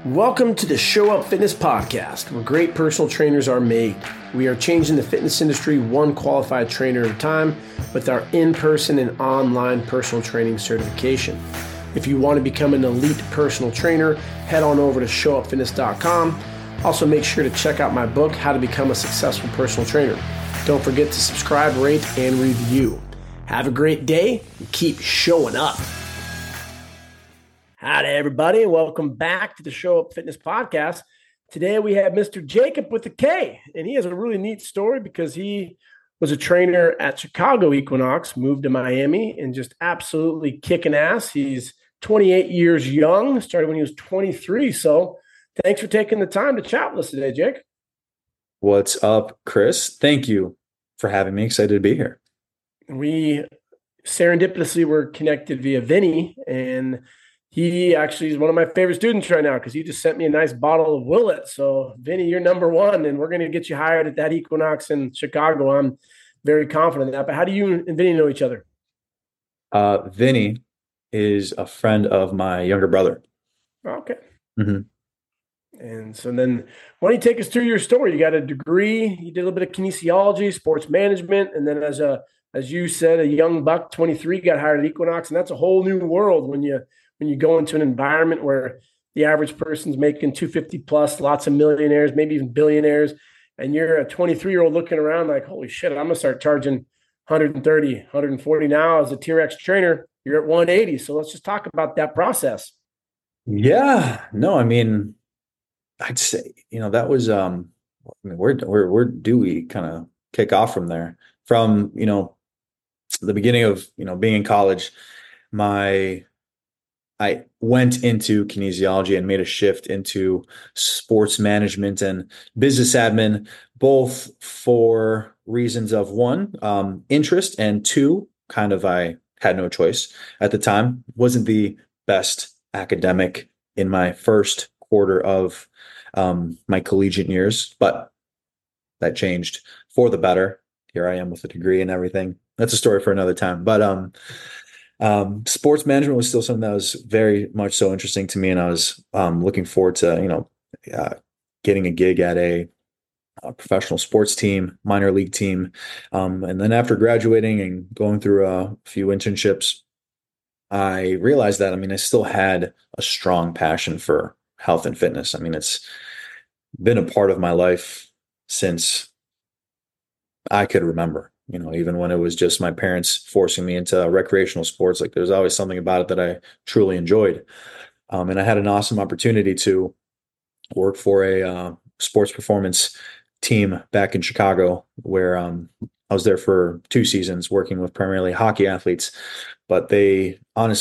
Welcome to the Show Up Fitness Podcast, where great personal trainers are made. We are changing the fitness industry one qualified trainer at a time with our in-person and online personal training certification. If you want to become an elite personal trainer, head on over to showupfitness.com. Also, make sure to check out my book, How to Become a Successful Personal Trainer. Don't forget to subscribe, rate, and review. Have a great day and keep showing up. Howdy, everybody, and welcome back to the Show Up Fitness Podcast. Today we have Mr. Jacob with a K, and he has a really neat story because he was a trainer at Chicago Equinox, moved to Miami, and just absolutely kicking ass. He's 28 years young, started when he was 23. So thanks for taking the time to chat with us today, Jake. What's up, Chris? Thank you for having me. Excited to be here. We serendipitously were connected via Vinny, and he actually is one of my favorite students right now because he just sent me a nice bottle of Willet. So, Vinny, you're number one, and we're going to get you hired at that Equinox in Chicago. I'm very confident in that. But how do you and Vinny know each other? Vinny is a friend of my younger brother. Okay. Mm-hmm. And so then why don't you take us through your story? You got a degree, you did a little bit of kinesiology, sports management, and then as you said, a young buck, 23, got hired at Equinox, and that's a whole new world when you go into an environment where the average person's making 250 plus, lots of millionaires, maybe even billionaires, and you're a 23-year-old looking around like, holy shit, I'm going to start charging 130, 140 now as a Tier X trainer. You're at 180. So let's just talk about that process. Yeah, no, I mean, I'd say, that was, where do we kind of kick off from there? From, the beginning of, being in college, I went into kinesiology and made a shift into sports management and business admin, both for reasons of one, interest, and two, I had no choice at the time. Wasn't the best academic in my first quarter of my collegiate years, but that changed for the better. Here I am with a degree and everything. That's a story for another time. But sports management was still something that was very much so interesting to me, and I was looking forward to getting a gig at a professional sports team, minor league team, and then after graduating and going through a few internships, I realized that I still had a strong passion for health and fitness. It's been a part of my life since I could remember. Even when it was just my parents forcing me into recreational sports, like there's always something about it that I truly enjoyed. And I had an awesome opportunity to work for a sports performance team back in Chicago, where I was there for 2 seasons working with primarily hockey athletes. But they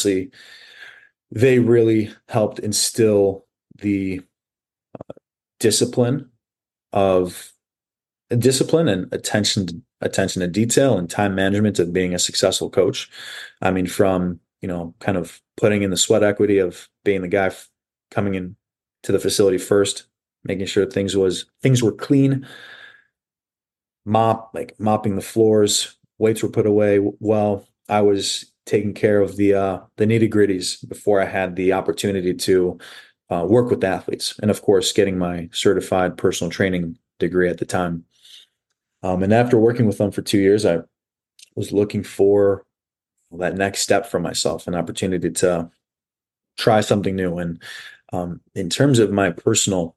really helped instill the discipline and attention to detail and time management of being a successful coach. From, kind of putting in the sweat equity of being the guy coming in to the facility first, making sure things were clean, mopping the floors, weights were put away. Well, I was taking care of the nitty gritties before I had the opportunity to work with athletes. And of course, getting my certified personal training degree at the time. And after working with them for 2 years, I was looking for that next step for myself, an opportunity to try something new. And in terms of my personal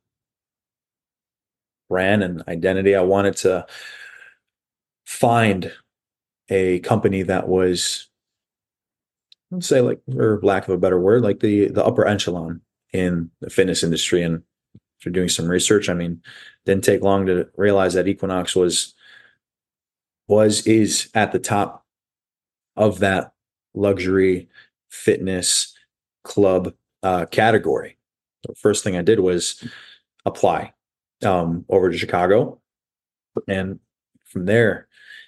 brand and identity, I wanted to find a company that was, let's say, like, for lack of a better word, like the upper echelon in the fitness industry. And after doing some research, didn't take long to realize that Equinox is at the top of that luxury fitness club category. The first thing I did was apply over to Chicago, and from there,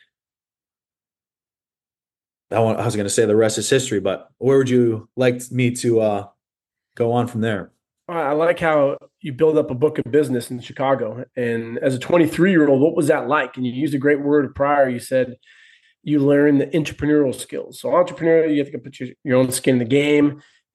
I was going to say the rest is history. But where would you like me to go on from there? I like how you build up a book of business in Chicago. And as a 23-year-old, what was that like? And you used a great word prior. You said you learn the entrepreneurial skills. So entrepreneurial, you have to put your own skin in the game.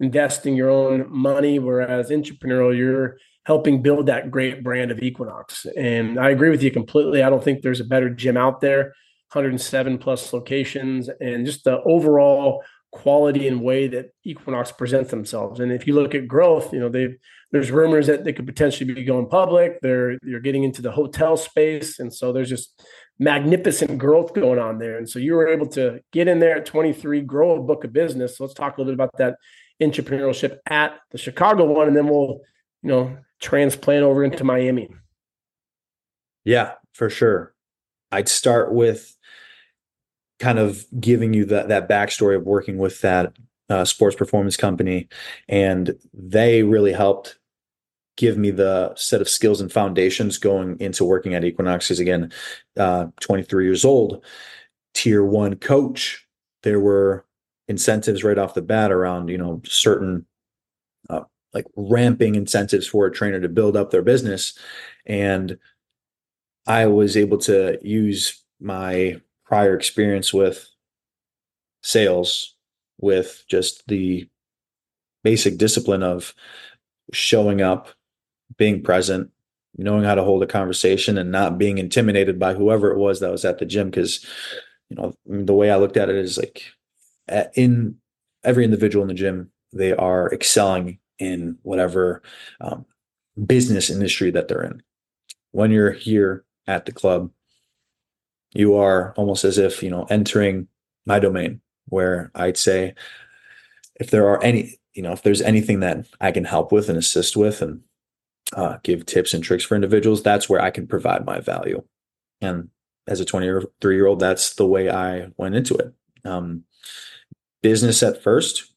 investing your own money, whereas entrepreneurial, you're helping build that great brand of Equinox. And I agree with you completely. I don't think there's a better gym out there. 107 plus locations, and just the overall quality and way that Equinox presents themselves. And if you look at growth, there's rumors that they could potentially be going public. You're getting into the hotel space, and so there's just magnificent growth going on there. And so you were able to get in there at 23, grow a book of business. So let's talk a little bit about that entrepreneurship at the Chicago one, and then we'll transplant over into Miami. Yeah, for sure. I'd start with kind of giving you that backstory of working with that sports performance company. And they really helped give me the set of skills and foundations going into working at Equinox. Because again, 23 years old, tier 1 coach, there were incentives right off the bat around, certain like ramping incentives for a trainer to build up their business. And I was able to use my prior experience with sales, with just the basic discipline of showing up, being present, knowing how to hold a conversation, and not being intimidated by whoever it was that was at the gym. Because, the way I looked at it is like in every individual in the gym, they are excelling in whatever business industry that they're in. When you're here at the club, you are almost as if, entering my domain, where I'd say if there's anything that I can help with and assist with and give tips and tricks for individuals, that's where I can provide my value. And as a 23-year-old, that's the way I went into it. Business at first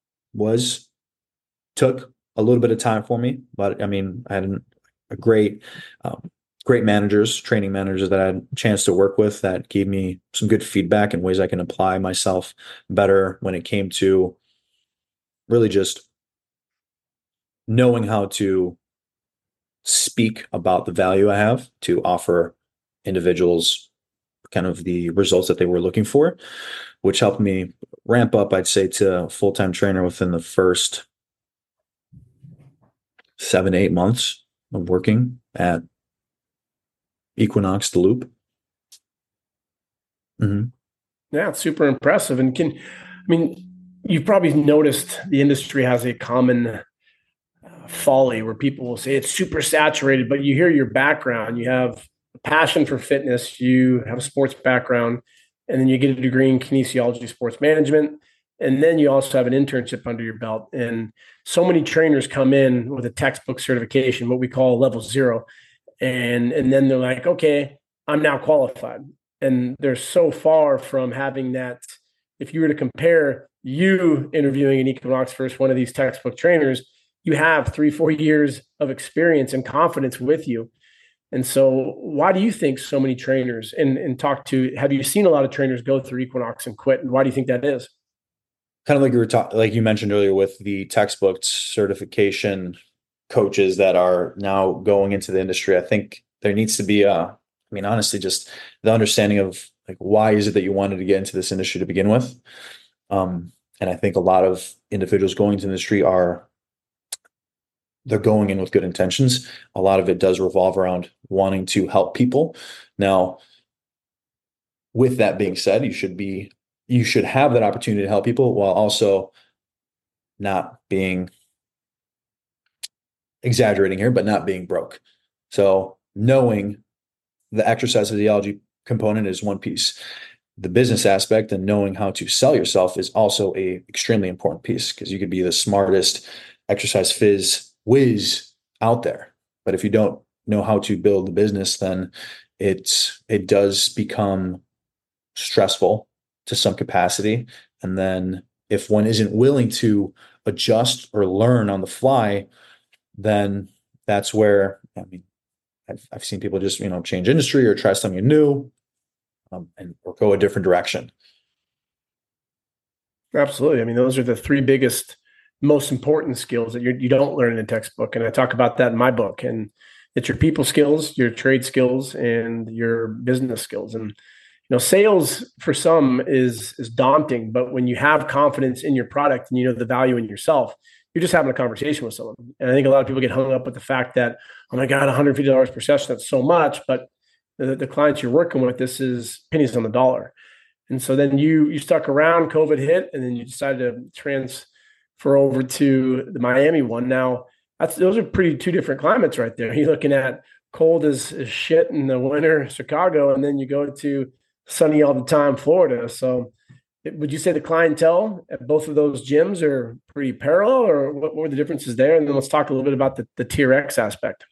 took a little bit of time for me, but I had a great training managers that I had a chance to work with that gave me some good feedback and ways I can apply myself better when it came to really just knowing how to speak about the value I have to offer individuals kind of the results that they were looking for, which helped me ramp up, I'd say, to full-time trainer within the first 7 to 8 months of working at Equinox, the Loop. Mm-hmm. Yeah, it's super impressive. And you've probably noticed the industry has a common folly where people will say it's super saturated, but you hear your background, you have a passion for fitness, you have a sports background, and then you get a degree in kinesiology, sports management, and then you also have an internship under your belt. And so many trainers come in with a textbook certification, what we call level 0. And then they're like, okay, I'm now qualified. And they're so far from having that. If you were to compare you interviewing an Equinox versus one of these textbook trainers, you have 3-4 years of experience and confidence with you. And so why do you think so many trainers have you seen a lot of trainers go through Equinox and quit? And why do you think that is? Kind of like like you mentioned earlier with the textbook certification coaches that are now going into the industry. I think there needs to be honestly, just the understanding of like, why is it that you wanted to get into this industry to begin with? And I think a lot of individuals going into the industry they're going in with good intentions. A lot of it does revolve around wanting to help people. Now, with that being said, you should have that opportunity to help people while also not being exaggerating here, but not being broke. So knowing the exercise physiology component is one piece. The business aspect and knowing how to sell yourself is also a extremely important piece, because you could be the smartest exercise phys whiz out there, but if you don't know how to build the business, then it does become stressful to some capacity. And then if one isn't willing to adjust or learn on the fly, then that's where I've seen people just change industry or try something new or go a different direction. Absolutely. Those are the 3 biggest, most important skills that you don't learn in a textbook. And I talk about that in my book. And it's your people skills, your trade skills, and your business skills. And sales for some is daunting, but when you have confidence in your product and you know the value in yourself, you're just having a conversation with someone. And I think a lot of people get hung up with the fact that, oh my God, $150 per session, that's so much. But the clients you're working with, this is pennies on the dollar. And so then you stuck around, COVID hit, and then you decided to transfer over to the Miami one. Now, those are pretty two different climates right there. You're looking at cold as shit in the winter, Chicago, and then you go to sunny all the time, Florida. So would you say the clientele at both of those gyms are pretty parallel, or what were the differences there? And then let's talk a little bit about the TRX aspect.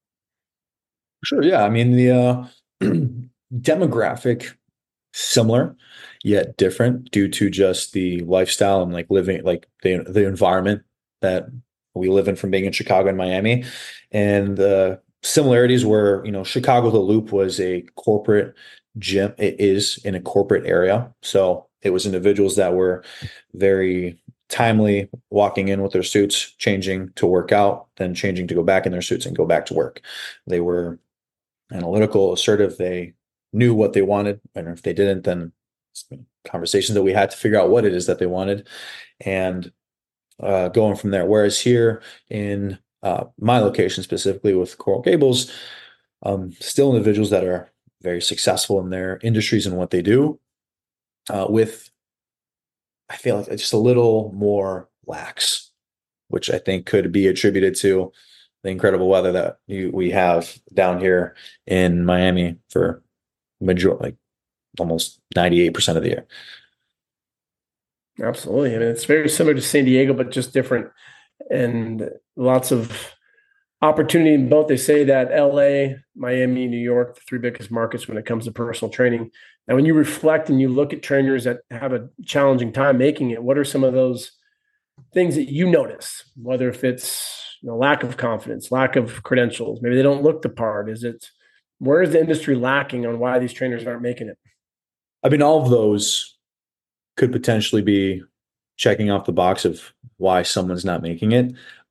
Sure. Yeah. I mean, the demographic similar yet different due to just the lifestyle and like living, like the environment that we live in from being in Chicago and Miami. And the similarities were, Chicago The Loop was a corporate gym. It is in a corporate area. So it was individuals that were very timely walking in with their suits, changing to work out, then changing to go back in their suits and go back to work. They were analytical, assertive. They knew what they wanted. And if they didn't, then conversations that we had to figure out what it is that they wanted and going from there. Whereas here in my location, specifically with Coral Gables, still individuals that are very successful in their industries and what they do, with, I feel like it's just a little more lax, which I think could be attributed to the incredible weather that we have down here in Miami for like almost 98% of the year. Absolutely. I mean, it's very similar to San Diego, but just different, and lots of opportunity in both. They say that LA, Miami, New York, the three biggest markets when it comes to personal training. Now, when you reflect and you look at trainers that have a challenging time making it, what are some of those things that you notice, whether if it's lack of confidence, lack of credentials, maybe they don't look the part? Where is the industry lacking on why these trainers aren't making it? I mean, all of those could potentially be checking off the box of why someone's not making it.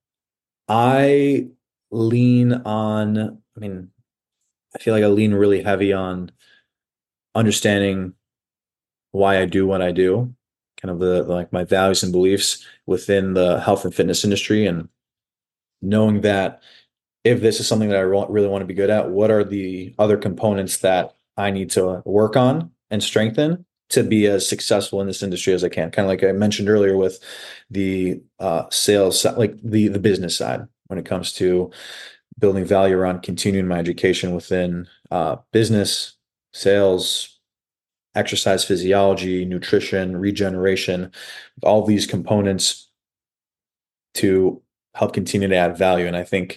I feel like I lean really heavy on understanding why I do what I do, kind of like my values and beliefs within the health and fitness industry, and knowing that if this is something that I really want to be good at, what are the other components that I need to work on and strengthen to be as successful in this industry as I can. Kind of like I mentioned earlier with the sales, like the business side, when it comes to building value around continuing my education within business, sales, exercise physiology, nutrition, regeneration, all these components to help continue to add value. And I think,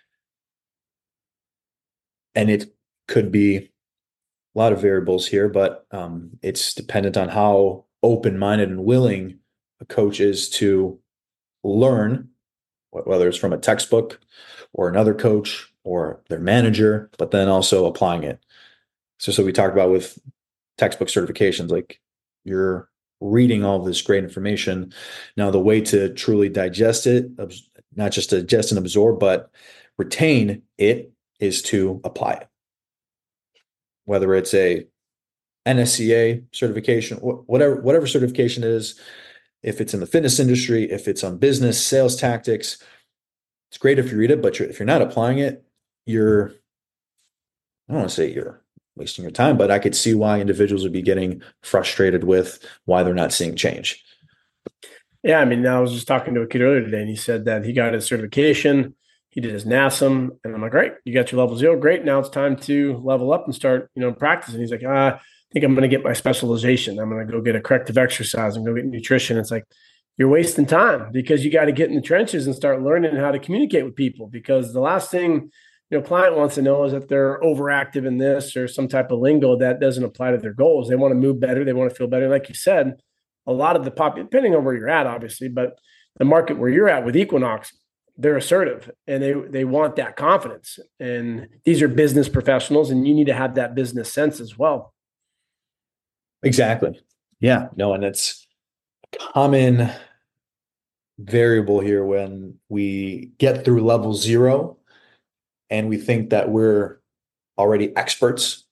and it could be a lot of variables here, but it's dependent on how open-minded and willing a coach is to learn, whether it's from a textbook or another coach or their manager, but then also applying it. So we talked about with textbook certifications, like you're reading all of this great information. Now, the way to truly digest it, not just digest and absorb, but retain it, is to apply it. Whether it's a NSCA certification, whatever certification it is, if it's in the fitness industry, if it's on business, sales tactics, it's great if you read it, but if you're not applying it, I don't want to say you're wasting your time, but I could see why individuals would be getting frustrated with why they're not seeing change. Yeah, I mean, I was just talking to a kid earlier today, and he said that he got his certification, he did his NASM, and I'm like, great, you got your level 0, great. Now it's time to level up and start, practicing. He's like, I think I'm going to get my specialization. I'm going to go get a corrective exercise and go get nutrition. It's like, you're wasting time, because you got to get in the trenches and start learning how to communicate with people. Because the last thing client wants to know is that they're overactive in this or some type of lingo that doesn't apply to their goals. They want to move better. They want to feel better. Like you said, a lot of the depending on where you're at, obviously, but the market where you're at with Equinox, they're assertive and they want that confidence. And these are business professionals, and you need to have that business sense as well. Exactly. Yeah. No, and it's a common variable here when we get through level 0 and we think that we're already experts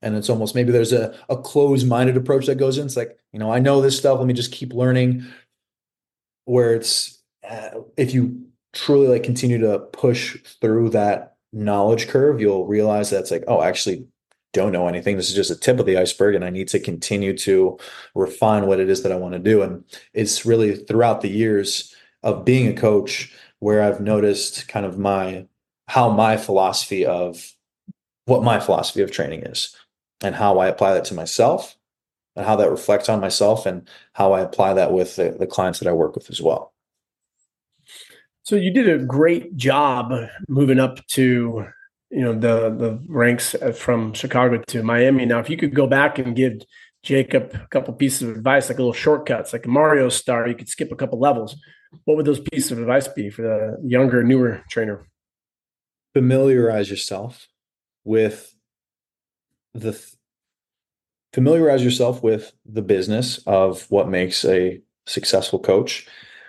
And it's almost, maybe there's a closed-minded approach that goes in. It's like, I know this stuff. Let me just keep learning. Where it's, if you truly like continue to push through that knowledge curve, you'll realize that's like, oh, I actually don't know anything. This is just a tip of the iceberg, and I need to continue to refine what it is that I want to do. And it's really throughout the years of being a coach where I've noticed kind of what my philosophy of training is, and how I apply that to myself, and how that reflects on myself, and how I apply that with the clients that I work with as well. So you did a great job moving up to, the ranks from Chicago to Miami. Now, if you could go back and give Jacob a couple pieces of advice, like little shortcuts, like a Mario star, you could skip a couple levels. What would those pieces of advice be for the younger, newer trainer? Familiarize yourself with the business of what makes a successful coach.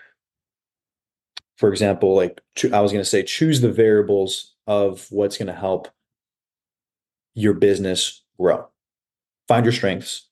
For example, like I was going to say, choose the variables of what's going to help your business grow. Find your strengths,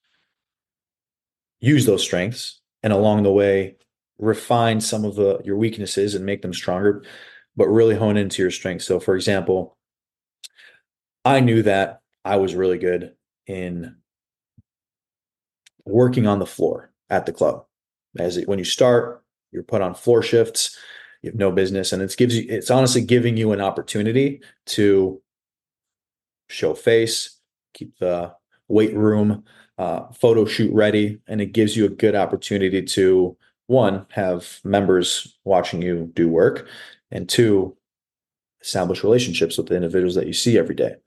use those strengths, and along the way, refine some of your weaknesses and make them stronger, but really hone into your strengths. So, for example, I knew that I was really good in working on the floor at the club. When you start, you're put on floor shifts, you have no business. And it's honestly giving you an opportunity to show face, keep the weight room, photo shoot ready. And it gives you a good opportunity to, one, have members watching you do work, and two, establish relationships with the individuals that you see every day.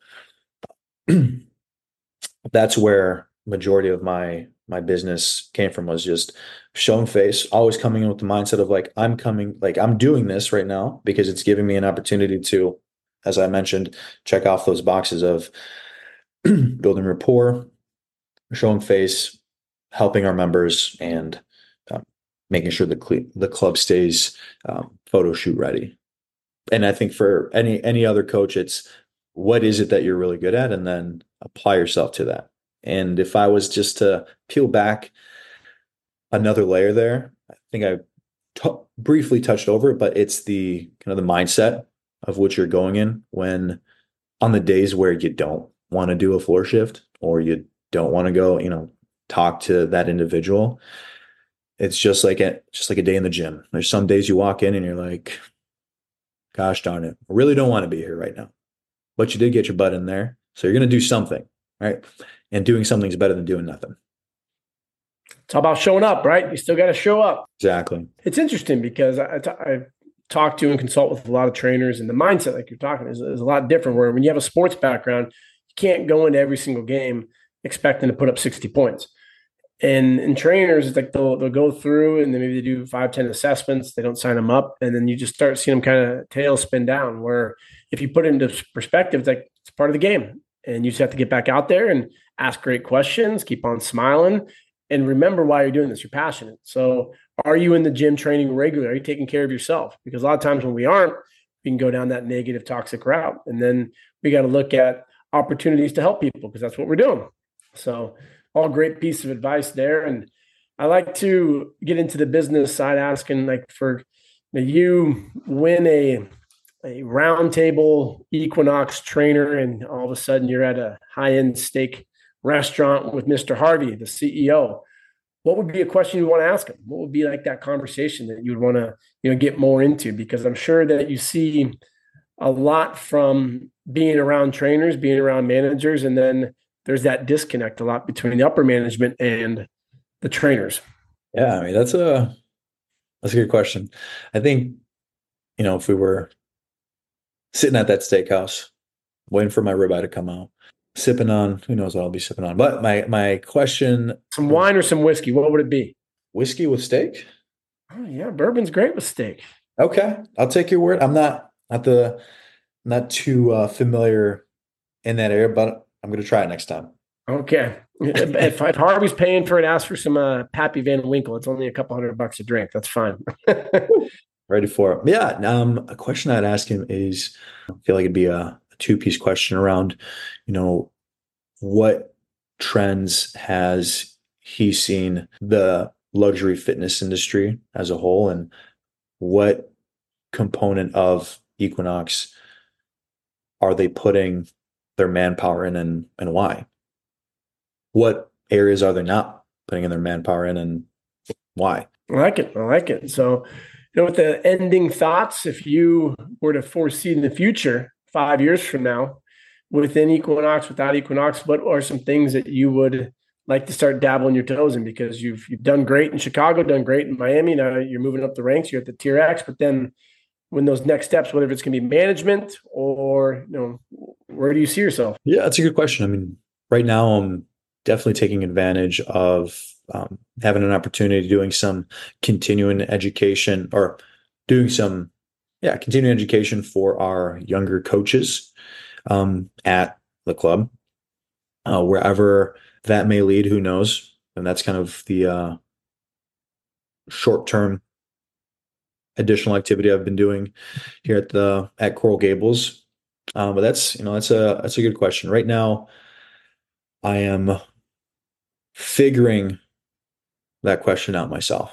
That's where majority of my business came from, was just showing face, always coming in with the mindset of like, I'm doing this right now because it's giving me an opportunity to, as I mentioned, check off those boxes of building rapport, showing face, helping our members, and making sure the club stays photo shoot ready. And I think for any other coach, it's what is it that you're really good at, and then apply yourself to that. And if I was just to peel back another layer there, I think I briefly touched over it, but it's the kind of the mindset of which you're going in when on the days where you don't want to do a floor shift, or you don't want to go, talk to that individual. It's just like a day in the gym. There's some days you walk in and you're like, gosh darn it, I really don't want to be here right now. But you did get your butt in there. So you're going to do something, right? And doing something is better than doing nothing. It's all about showing up, right? You still got to show up. Exactly. It's interesting because I talk to and consult with a lot of trainers, and the mindset, like you're talking, is a lot different. Where when you have a sports background, you can't go into every single game expecting to put up 60 points. And trainers, it's like they'll go through and then maybe they do 5-10 assessments. They don't sign them up. And then you just start seeing them kind of tail spin down, where if you put it into perspective, it's like it's part of the game. And you just have to get back out there and ask great questions, keep on smiling, and remember why you're doing this. You're passionate. So are you in the gym training regularly? Are you taking care of yourself? Because a lot of times when we aren't, we can go down that negative, toxic route. And then we got to look at opportunities to help people, because that's what we're doing. So all great piece of advice there. And I like to get into the business side, asking, like, for you win a roundtable Equinox trainer, and all of a sudden you're at a high-end steak restaurant with Mr. Harvey, the CEO. What would be a question you want to ask him? What would be like that conversation that you would want to, get more into? Because I'm sure that you see a lot from being around trainers, being around managers, and then there's that disconnect a lot between the upper management and the trainers. Yeah, I mean, that's a good question. I think, if we were sitting at that steakhouse, waiting for my ribeye to come out, sipping on, who knows what I'll be sipping on. But my question. Some wine or some whiskey, what would it be? Whiskey with steak? Oh yeah, bourbon's great with steak. Okay, I'll take your word. I'm not too familiar in that area, but I'm going to try it next time. Okay. If Harvey's paying for it, ask for some Pappy Van Winkle. It's only a couple $100 a drink. That's fine. Ready for it. Yeah. A question I'd ask him is, I feel like it'd be a two-piece question around, what trends has he seen the luxury fitness industry as a whole, and what component of Equinox are they putting their manpower in, and why? What areas are they not putting in their manpower in, and why? I like it. I like it. So, with the ending thoughts, if you were to foresee in the future, 5 years from now, within Equinox, without Equinox, what are some things that you would like to start dabbling your toes in? Because you've done great in Chicago, done great in Miami. Now you're moving up the ranks. You're at the Tier X, but then when those next steps, whether it's going to be management or where do you see yourself? Yeah, that's a good question. I mean, right now I'm definitely taking advantage of having an opportunity doing some continuing education or doing some, continuing education for our younger coaches at the club, wherever that may lead, who knows? And that's kind of the short-term additional activity I've been doing here at Coral Gables. But that's a good question. Right now, I am figuring that question out myself.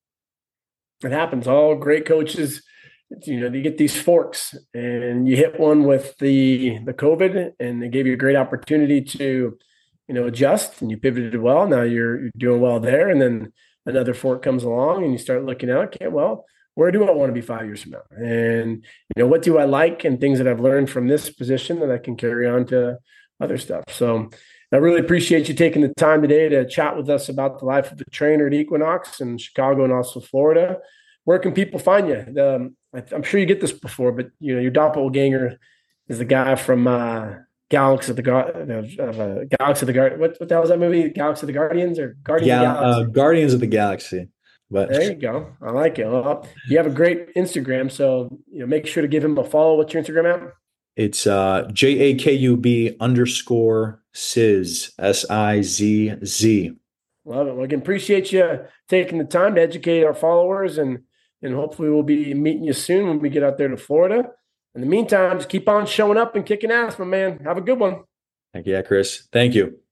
It happens. All great coaches, you get these forks, and you hit one with the COVID, and they gave you a great opportunity to, adjust, and you pivoted well. Now you're doing well there, and then another fork comes along, and you start looking out. Okay, well, where do I want to be 5 years from now? And what do I like, and things that I've learned from this position that I can carry on to other stuff. So I really appreciate you taking the time today to chat with us about the life of a trainer at Equinox in Chicago and also Florida. Where can people find you? I'm sure you get this before, but your doppelganger is the guy from Galaxy of the Guardians. What the hell is that movie? Galaxy of the Guardians or Guardians of the Galaxy? Guardians of the Galaxy. But there you go. I like it. Well, you have a great Instagram, so make sure to give him a follow. What's your Instagram at? It's JAKUB _ Sizz SIZZ. Love it. Well, again, appreciate you taking the time to educate our followers, and hopefully we'll be meeting you soon when we get out there to Florida. In the meantime, just keep on showing up and kicking ass, my man. Have a good one. Heck yeah, Chris. Thank you.